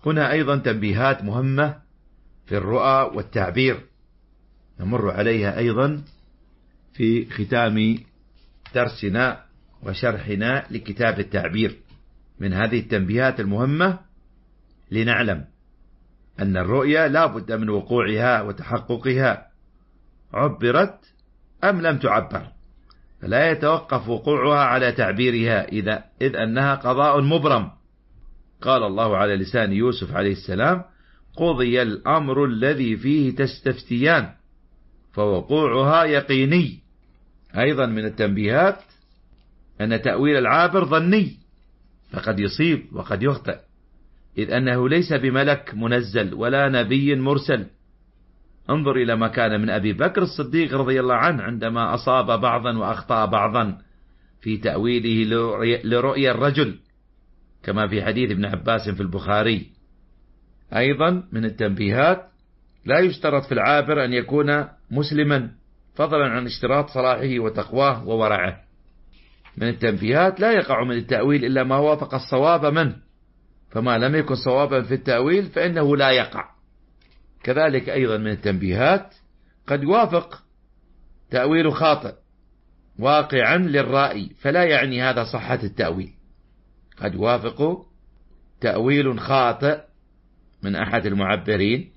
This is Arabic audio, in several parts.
هنا أيضا تنبيهات مهمة في الرؤى والتعبير نمر عليها أيضا في ختام درسنا وشرحنا لكتاب التعبير. من هذه التنبيهات المهمة لنعلم أن الرؤيا لا بد من وقوعها وتحققها، عبرت أم لم تعبر، فلا يتوقف وقوعها على تعبيرها إذ أنها قضاء مبرم. قال الله على لسان يوسف عليه السلام: قضي الأمر الذي فيه تستفتيان، فوقوعها يقيني. أيضا من التنبيهات أن تأويل العابر ظني، فقد يصيب وقد يخطئ، إذ أنه ليس بملك منزل ولا نبي مرسل. انظر إلى ما كان من أبي بكر الصديق رضي الله عنه عندما أصاب بعضا وأخطأ بعضا في تأويله لرؤيا الرجل، كما في حديث ابن عباس في البخاري. أيضا من التنبيهات لا يشترط في العابر أن يكون مسلما، فضلا عن اشتراط صلاحه وتقواه وورعه. من التنبيهات لا يقع من التأويل إلا ما وافق الصواب منه، فما لم يكن صوابا في التأويل فإنه لا يقع. كذلك أيضا من التنبيهات قد يوافق تأويل خاطئ واقعا للرأي، فلا يعني هذا صحة التأويل. قد يوافق تأويل خاطئ من أحد المعبرين،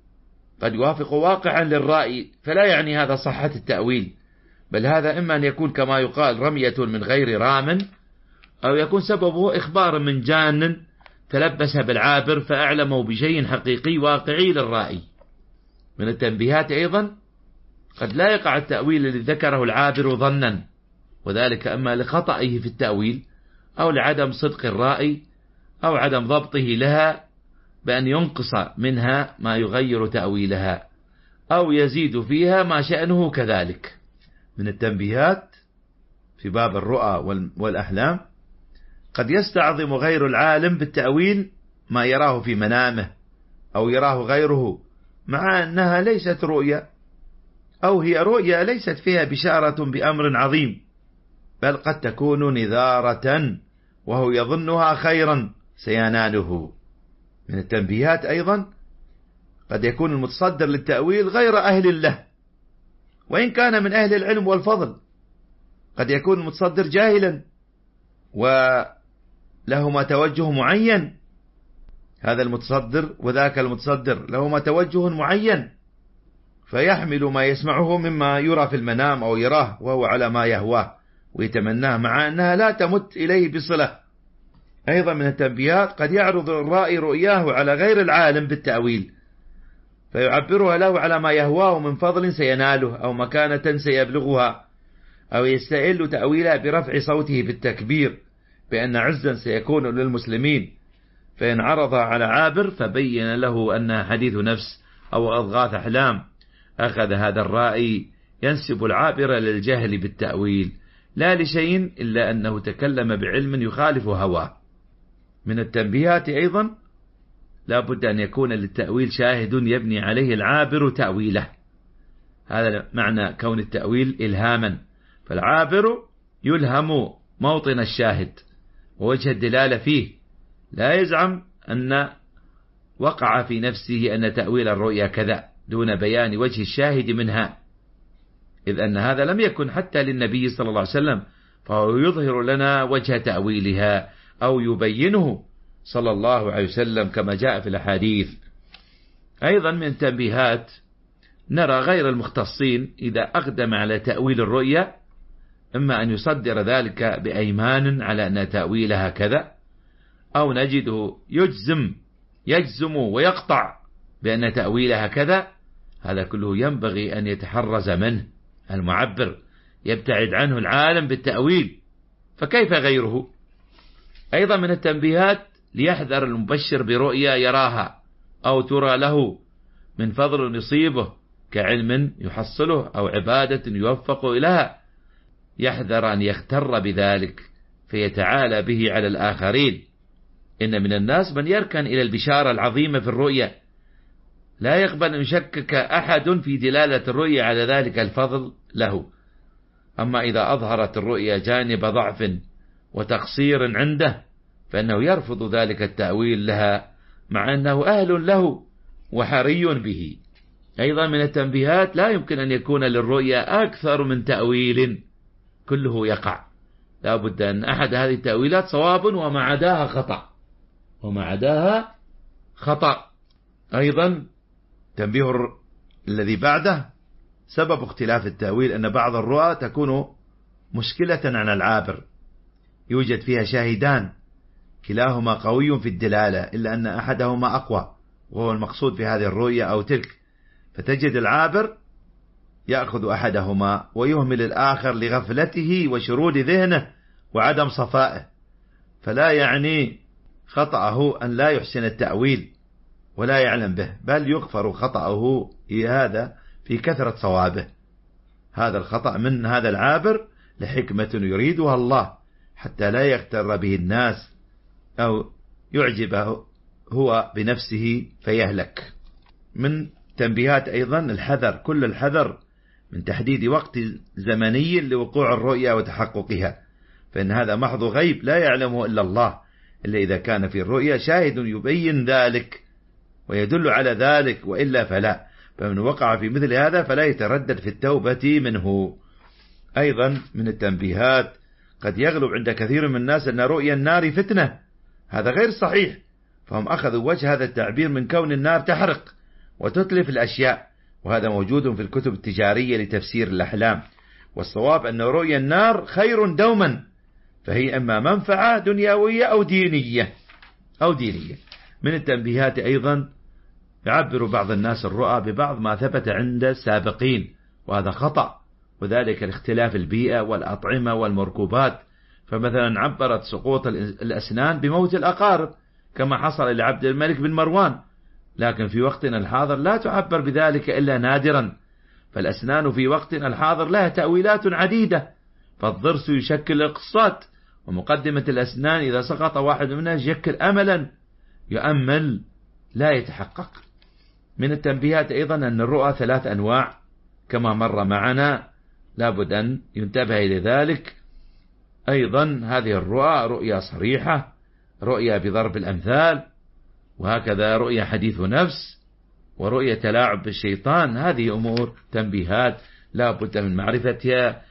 قد يوافق واقعا للرأي، فلا يعني هذا صحة التأويل، بل هذا إما أن يكون كما يقال رمية من غير رام، أو يكون سببه إخبار من جان تلبس بالعابر فأعلمه بشيء حقيقي واقعي للرأي. من التنبيهات أيضا قد لا يقع التأويل الذي ذكره العابر ظنا، وذلك أما لخطئه في التأويل، أو لعدم صدق الرأي، أو عدم ضبطه لها بأن ينقص منها ما يغير تأويلها، أو يزيد فيها ما شأنه كذلك. من التنبيهات في باب الرؤى والأحلام قد يستعظم غير العالم بالتأويل ما يراه في منامه أو يراه غيره، مع أنها ليست رؤيا، أو هي رؤيا ليست فيها بشارة بأمر عظيم، بل قد تكون نذارة وهو يظنها خيرا سيناله. من التنبيهات أيضا قد يكون المتصدر للتأويل غير أهل له، وإن كان من أهل العلم والفضل. قد يكون المتصدر جاهلا ولهما توجه معين، هذا المتصدر وذاك المتصدر لهما توجه معين، فيحمل ما يسمعه مما يرى في المنام أو يراه وهو على ما يهواه ويتمناه، مع أنها لا تمت إليه بصلة. أيضا من التنبيهات قد يعرض الرائي رؤياه على غير العالم بالتأويل، فيعبرها له على ما يهواه من فضل سيناله أو مكانة سيبلغها، أو يستئل تأويلها برفع صوته بالتكبير بأن عزا سيكون للمسلمين، فإن عرض على عابر فبين له أنها حديث نفس أو أضغاث أحلام، أخذ هذا الرائي ينسب العابر للجهل بالتأويل لا لشيء إلا أنه تكلم بعلم يخالف هواه. من التنبيهات أيضا لا بد أن يكون للتأويل شاهد يبني عليه العابر تأويله، هذا معنى كون التأويل إلهاما، فالعابر يلهم موطن الشاهد ووجه الدلالة فيه، لا يزعم أن وقع في نفسه أن تأويل الرؤيا كذا دون بيان وجه الشاهد منها، إذ أن هذا لم يكن حتى للنبي صلى الله عليه وسلم، فهو يظهر لنا وجه تأويلها أو يبينه صلى الله عليه وسلم كما جاء في الأحاديث. أيضا من التنبيهات نرى غير المختصين إذا أقدم على تأويل الرؤيا إما أن يصدر ذلك بأيمان على أن تأويلها كذا، أو نجده يجزم ويقطع بأن تأويلها كذا. هذا كله ينبغي أن يتحرز منه المعبر، يبتعد عنه العالم بالتأويل، فكيف غيره؟ أيضا من التنبيهات ليحذر المبشر برؤيا يراها أو ترى له من فضل يصيبه كعلم يحصله أو عبادة يوفق إليها، يحذر أن يغتر بذلك فيتعالى به على الآخرين. إن من الناس من يركن إلى البشارة العظيمة في الرؤيا، لا يقبل أن يشكك أحد في دلالة الرؤيا على ذلك الفضل له. أما إذا أظهرت الرؤيا جانب ضعف وتقصير عنده فإنه يرفض ذلك التأويل لها مع أنه أهل له وحري به. أيضا من التنبيهات: لا يمكن أن يكون للرؤيا أكثر من تأويل كله يقع، لا بد أن أحد هذه التأويلات صواب وما عداها خطأ. أيضا تنبيه الذي بعده: سبب اختلاف التأويل أن بعض الرؤى تكون مشكلة عن العابر، يوجد فيها شاهدان كلاهما قوي في الدلالة إلا أن أحدهما أقوى وهو المقصود في هذه الرؤية أو تلك، فتجد العابر يأخذ أحدهما ويهمل الآخر لغفلته وشرود ذهنه وعدم صفائه، فلا يعني خطأه أن لا يحسن التأويل ولا يعلم به، بل يغفر خطأه هذا في كثرة صوابه. هذا الخطأ من هذا العابر لحكمة يريدها الله حتى لا يغتر به الناس أو يعجبه هو بنفسه فيهلك. من تنبيهات أيضا الحذر، كل الحذر من تحديد وقت زمني لوقوع الرؤيا وتحققها، فإن هذا محض غيب لا يعلمه إلا الله، إلا إذا كان في الرؤيا شاهد يبين ذلك ويدل على ذلك، وإلا فلا. فمن وقع في مثل هذا فلا يتردد في التوبة منه. أيضا من التنبيهات: قد يغلب عند كثير من الناس أن رؤيا النار فتنة، هذا غير صحيح، فهم أخذوا وجه هذا التعبير من كون النار تحرق وتتلف الأشياء، وهذا موجود في الكتب التجارية لتفسير الأحلام. والصواب أن رؤيا النار خير دوما، فهي إما منفعة دنيوية أو دينية. من التنبيهات أيضا: يعبر بعض الناس الرؤى ببعض ما ثبت عند السابقين، وهذا خطأ، وذلك لاختلاف البيئة والأطعمة والمركوبات. فمثلا عبرت سقوط الأسنان بموت الأقارب كما حصل لعبد الملك بن مروان، لكن في وقتنا الحاضر لا تعبر بذلك إلا نادرا، فالأسنان في وقتنا الحاضر لها تأويلات عديدة، فالضرس يشكل القصات، ومقدمة الأسنان إذا سقط واحد منها يشكل أملا يؤمل لا يتحقق. من التنبيهات أيضا أن الرؤى 3 أنواع كما مر معنا، لابد أن ينتبه إلى ذلك. أيضا هذه الرؤى رؤيا صريحة، رؤيا بضرب الأمثال، وهكذا رؤيا حديث نفس، ورؤيا تلاعب بالشيطان. هذه أمور تنبيهات لا بد من معرفتها